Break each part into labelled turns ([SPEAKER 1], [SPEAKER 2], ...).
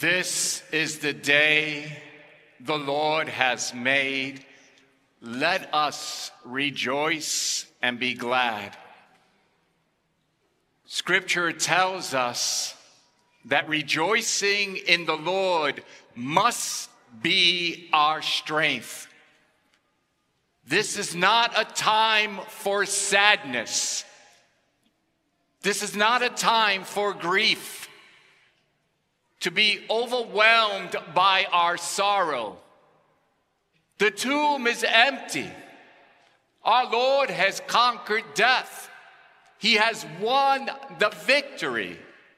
[SPEAKER 1] This is the day the Lord has made. Let us rejoice and be glad. Scripture tells us that rejoicing in the Lord must be our strength. This is not a time for sadness. This is not a time for grief, to be overwhelmed by our sorrow. The tomb is empty. Our Lord has conquered death. He has won the victory.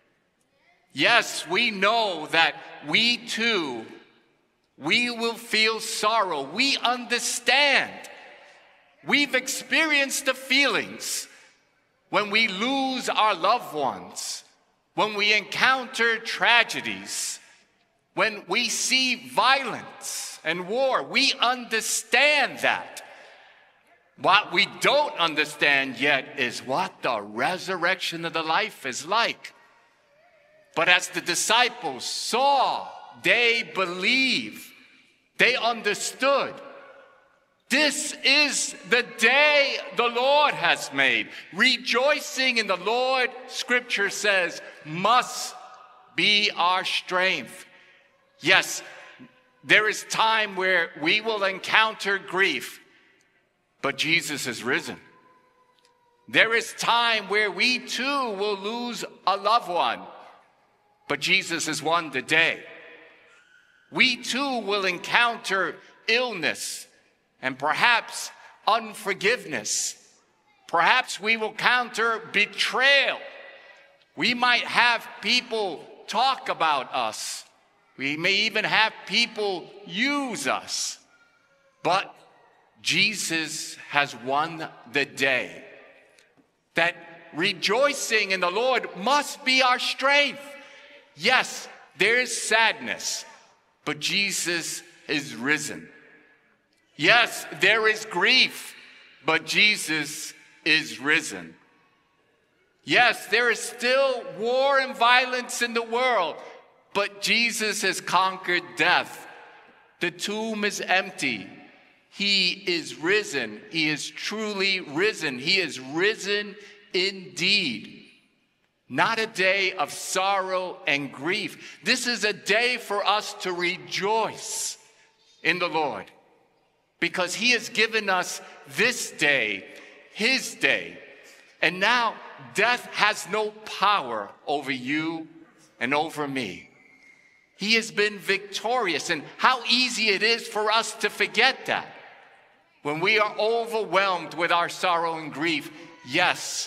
[SPEAKER 1] Yes, we know that we too, we will feel sorrow. We understand. We've experienced the feelings when we lose our loved ones, when we encounter tragedies, when we see violence and war. We understand that. What we don't understand yet is what the resurrection of the life is like. But as the disciples saw, they believed, they understood. This is the day the Lord has made. Rejoicing in the Lord, Scripture says, must be our strength. Yes, there is time where we will encounter grief, but Jesus is risen. There is time where we too will lose a loved one, but Jesus has won the day. We too will encounter illness and perhaps unforgiveness. Perhaps we will encounter betrayal. We might have people talk about us. We may even have people use us. But Jesus has won the day. That rejoicing in the Lord must be our strength. Yes, there is sadness, but Jesus is risen. Yes, there is grief, but Jesus is risen. Yes, there is still war and violence in the world, but Jesus has conquered death. The tomb is empty. He is risen. He is truly risen. He is risen indeed. Not a day of sorrow and grief. This is a day for us to rejoice in the Lord, because he has given us this day, his day. And now death has no power over you and over me. He has been victorious. And how easy it is for us to forget that. When we are overwhelmed with our sorrow and grief, yes,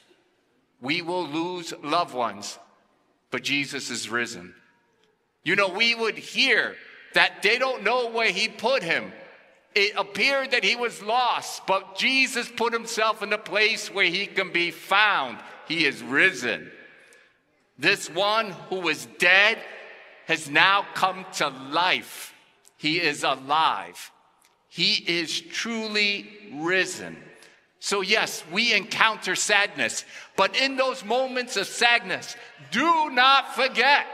[SPEAKER 1] we will lose loved ones, but Jesus is risen. You know, we would hear that they don't know where he put him. It appeared that he was lost, but Jesus put himself in a place where he can be found. He is risen. This one who was dead has now come to life. He is alive. He is truly risen. So yes, we encounter sadness, but in those moments of sadness, do not forget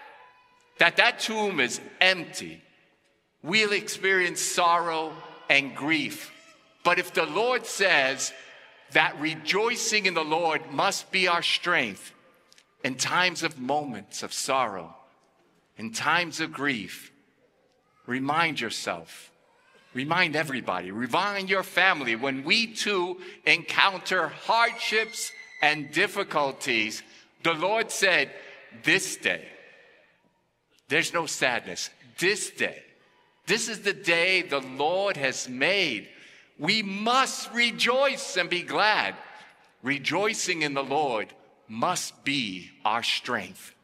[SPEAKER 1] that that tomb is empty. We'll experience sorrow and grief. But if the Lord says that rejoicing in the Lord must be our strength in times of moments of sorrow, in times of grief, remind yourself, remind everybody, remind your family, when we too encounter hardships and difficulties, the Lord said, this day, there's no sadness. This day, this is the day the Lord has made. We must rejoice and be glad. Rejoicing in the Lord must be our strength.